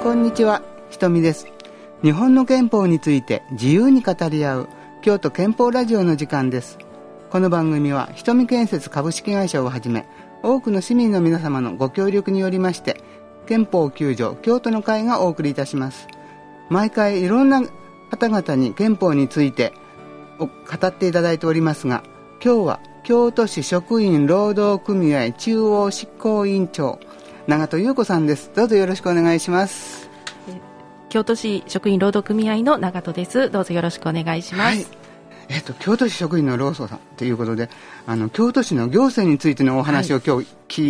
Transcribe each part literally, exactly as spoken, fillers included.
こんにちは、ひとみです。日本の憲法について自由に語り合う京都憲法ラジオの時間です。この番組はひとみ建設株式会社をはじめ多くの市民の皆様のご協力によりまして憲法きゅう条京都の会がお送りいたします。毎回いろんな方々に憲法について語っていただいておりますが、今日は京都市職員労働組合中央執行委員長長戸優子さんです。どうぞよろしくお願いします。 京都市職員労働組合の長戸です。どうぞよろしくお願いします。はい、 えー、と京都市職員の労組さんということで、あの京都市の行政についてのお話を今日、はい、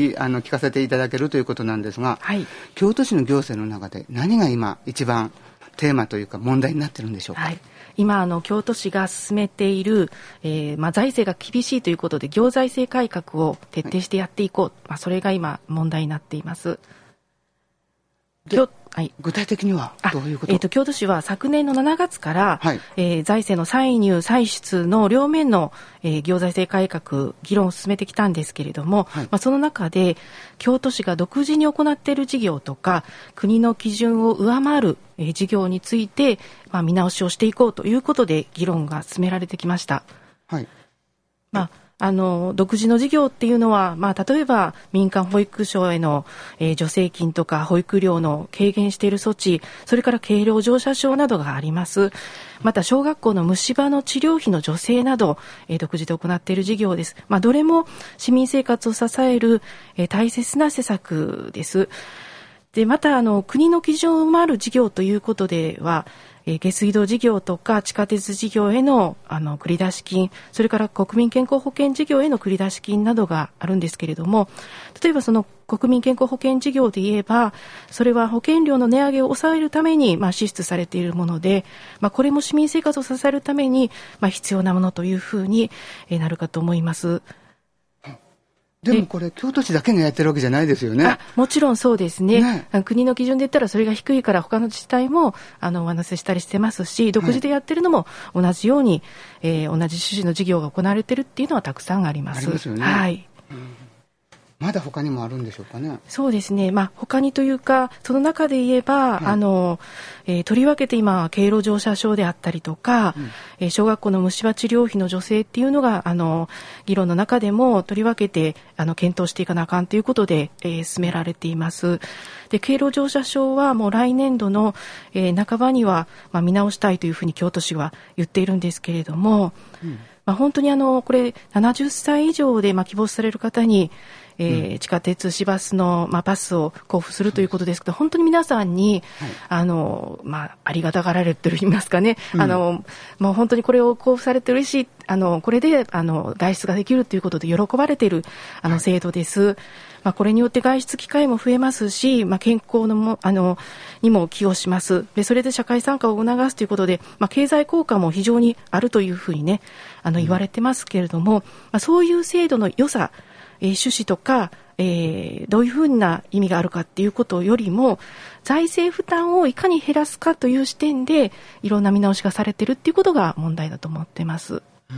きあの聞かせていただけるということなんですが、はい、京都市の行政の中で何が今一番テーマというか問題になっているんでしょうか。はい、 今あの京都市が進めている、えーまあ、財政が厳しいということで行財政改革を徹底してやっていこう、はい、まあ、それが今問題になっています。 ではい、具体的にはどういうこと？ えー、と京都市は昨年のしちがつから、はい、えー、財政の歳入歳出の両面の、えー、行財政改革議論を進めてきたんですけれども、はい、まあ、その中で京都市が独自に行っている事業とか国の基準を上回る、えー、事業について、まあ、見直しをしていこうということで議論が進められてきました。はい、まああの独自の事業っていうのは、まあ、例えば民間保育所への、えー、助成金とか保育料の軽減している措置、それから軽量乗車証などがあります。また小学校の虫歯の治療費の助成など、えー、独自で行っている事業です。まあ、どれも市民生活を支える、えー、大切な施策です。でまたあの国の基準を上回る事業ということでは、えー、下水道事業とか地下鉄事業への、あの繰り出し金、それから国民健康保険事業への繰り出し金などがあるんですけれども、例えばその国民健康保険事業で言えば、それは保険料の値上げを抑えるために、まあ、支出されているもので、まあ、これも市民生活を支えるために、まあ、必要なものというふうになるかと思います。 でもこれ京都市だけがやってるわけじゃないですよね。 あ、もちろんそうですね。ね、国の基準で言ったらそれが低いから他の自治体もあの上乗せしたりしてますし、独自でやってるのも同じように、はい、えー、同じ趣旨の事業が行われているっていうのはたくさんあります。 ありますよね。はい、うん、まだ他にもあるんでしょうかね。 そうですね、まあ、他にというかその中で言えば、はい、あのえー、とりわけて今軽量乗車証であったりとか、うん、えー、小学校の虫歯治療費の助成っていうのがあの議論の中でもとりわけてあの検討していかなあかんということで、えー、進められています。で軽量乗車証はもう来年度の、えー、半ばには、まあ、見直したいというふうに京都市は言っているんですけれども、うん、まあ、本当にあのこれななじゅっさい以上で、まあ、希望される方にえーうん、地下鉄市バスの、まあ、パスを交付するということですけど、本当に皆さんに、はい、あのまあ、ありがたがられてる言いますかね、うん、あのもう本当にこれを交付されて嬉しい、あのこれであの外出ができるということで喜ばれているあの制度です。はい、まあ、これによって外出機会も増えますし、まあ、健康のもあのにも寄与します。でそれで社会参加を促すということで、まあ、経済効果も非常にあるというふうにねあの言われてますけれども、うん、まあ、そういう制度の良さ、えー、趣旨とか、えー、どういうふうな意味があるかっていうことよりも財政負担をいかに減らすかという視点でいろんな見直しがされているっていうことが問題だと思っています。 うん、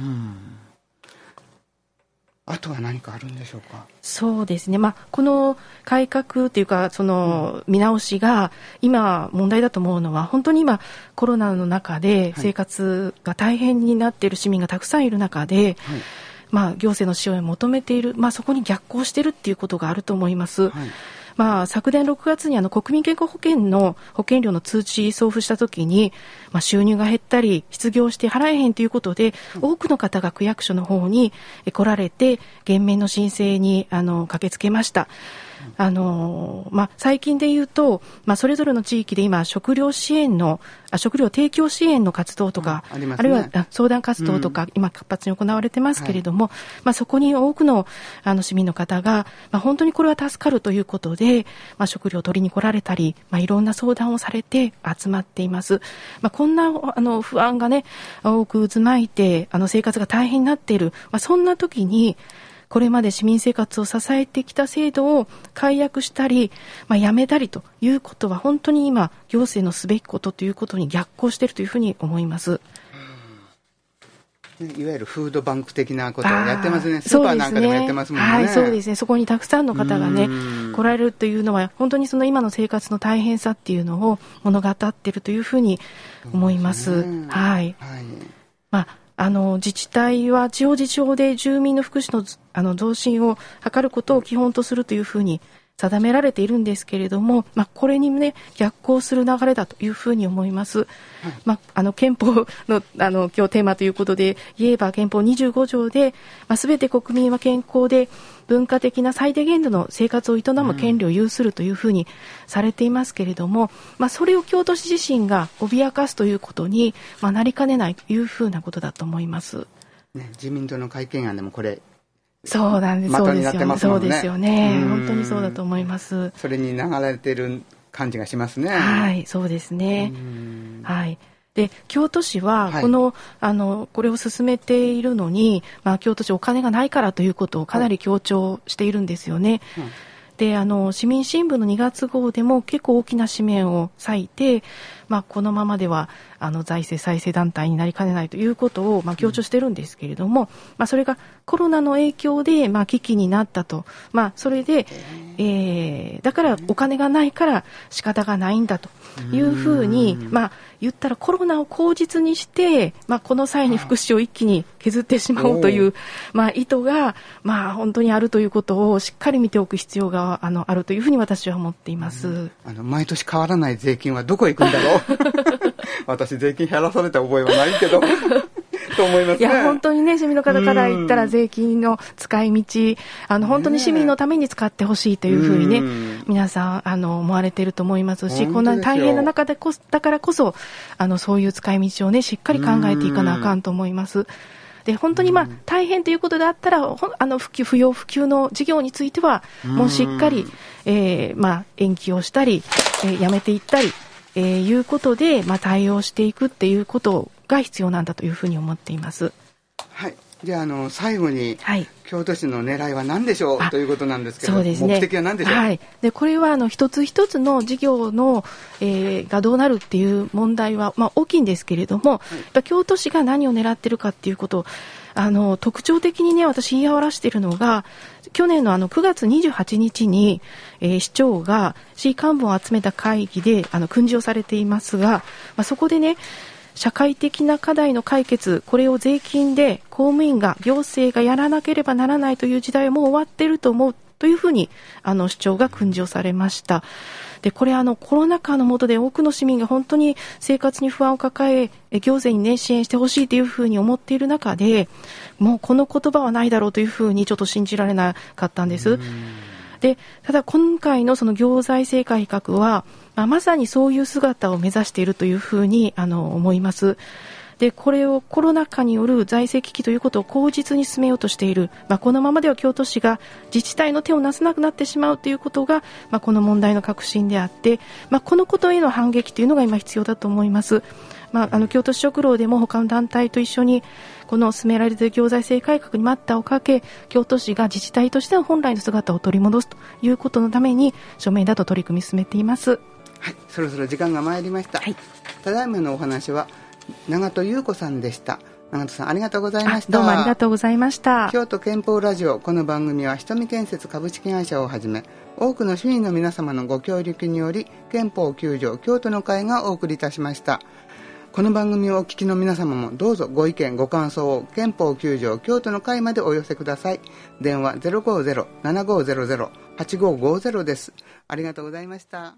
あとは何かあるんでしょうか。 そうですね、まあ、この改革というかその見直しが今問題だと思うのは、本当に今コロナの中で生活が大変になっている市民がたくさんいる中で、はいはい、まあ、行政の支援を求めている、まあ、そこに逆行しているっていうことがあると思います。はい、まあ、昨年ろくがつにあの国民健康保険の保険料の通知送付したときに、まあ、収入が減ったり失業して払えへんということで、うん、多くの方が区役所の方に来られて減免の申請にあの駆けつけました。あのまあ、最近で言うと、まあ、それぞれの地域で今食料支援のあ食料提供支援の活動とか、うん、 ありますね、あるいは相談活動とか、うん、今活発に行われてますけれども、はい、まあ、そこに多くの、あの市民の方が、まあ、本当にこれは助かるということで、まあ、食料を取りに来られたり、まあ、いろんな相談をされて集まっています。まあ、こんなあの不安がね多く渦巻いてあの生活が大変になっている、まあ、そんな時にこれまで市民生活を支えてきた制度を解約したり、まあ、やめたりということは本当に今行政のすべきことということに逆行しているというふうに思います。 いわゆるフードバンク的なことをやってますね。スーパーなんかでもやってますもんね。 はい、そうですね。そこにたくさんの方がね来られるというのは本当にその今の生活の大変さっていうのを物語っているというふうに思います。 ね、 はい。はい、まああの自治体は地方自治法で住民の福祉の、あの増進を図ることを基本とするというふうに定められているんですけれども、まあ、これに、ね、逆行する流れだというふうに思います。はい、まあ、あの憲法 の, あの今日テーマということで言えば憲法にじゅうご条で、まあ、全て国民は健康で文化的な最低限度の生活を営む権利を有するというふうにされていますけれども、うん、まあ、それを京都市自身が脅かすということに、まあ、なりかねないというふうなことだと思います。 ね、自民党の改憲案でもこれそうなんです、そうですよね。そうですよね。本当にそうだと思います。 それに流れている感じがしますね。 はい、そうですね。はい。で、京都市はこの、はい、あのこれを進めているのに、まあ、京都市お金がないからということをかなり強調しているんですよね。うん、で、あの市民新聞のにがつ号でも結構大きな紙面を割いて、まあ、このままではあの財政再生団体になりかねないということを、まあ、強調してるんですけれども、うん、まあ、それがコロナの影響で、まあ、危機になったと、まあ、それで、えー、だからお金がないから仕方がないんだというふうに、まあ、言ったらコロナを口実にして、まあ、この際に福祉を一気に削ってしまおうという、まあ、意図が、まあ、本当にあるということをしっかり見ておく必要が あの、あるというふうに私は思っています。うん、 あの毎年変わらない税金はどこへ行くんだろう私税金減らされた覚えはないけどと思いますね。 いや本当にね、市民の方から言ったら税金の使い道、あの本当に市民のために使ってほしいというふうにね、皆さんあの思われていると思いますし、こんな大変な中でこだからこそあのそういう使い道をねしっかり考えていかなあかんと思います。で本当にまあ大変ということであったら、あの不給不要不急の事業についてはもうしっかり、えーまあ、延期をしたり、えー、やめていったり、えー、いうことで、まあ、対応していくっていうことが必要なんだというふうに思っています。 はい。じゃあ、あの最後に、はい、京都市の狙いは何でしょうということなんですけど、 そうですね、 目的は何でしょう。 はい、でこれはあの一つ一つの事業の、えー、がどうなるっていう問題は、まあ、大きいんですけれども、はい、京都市が何を狙っているかっていうことをあの特徴的にね、私言い表しているのが、去年のあのくがつにじゅうはちにちに、えー、市長が市幹部を集めた会議であの訓示をされていますが、まあ、そこでね、社会的な課題の解決、これを税金で公務員が行政がやらなければならないという時代はもう終わっていると思うというふうにあの市長が訓示をされました。でこれあのコロナ禍の下で多くの市民が本当に生活に不安を抱え、行政に、ね、支援してほしいというふうに思っている中で、もうこの言葉はないだろうというふうにちょっと信じられなかったんです。でただ今回のその行財政改革は、まあ、まさにそういう姿を目指しているというふうにあの思います。でこれをコロナ禍による財政危機ということを口実に進めようとしている、まあ、このままでは京都市が自治体の手をなせなくなってしまうということが、まあ、この問題の核心であって、まあ、このことへの反撃というのが今必要だと思います。まあ、あの京都市食堂でも他の団体と一緒にこの進められている行財政改革に待ったをかけ、京都市が自治体としての本来の姿を取り戻すということのために署名だと取り組み進めています。 はい、そろそろ時間が参りました。はい、ただいまのお話は長戸優子さんでした。長戸さんありがとうございました。 どうもありがとうございました。 京都憲法ラジオ、この番組は瞳建設株式会社をはじめ多くの市民の皆様のご協力により憲法きゅう条京都の会がお送りいたしました。この番組をお聞きの皆様もどうぞご意見ご感想を憲法きゅう条京都の会までお寄せください。電話 ゼロごゼロ ななごゼロゼロ はちごごゼロ です。ありがとうございました。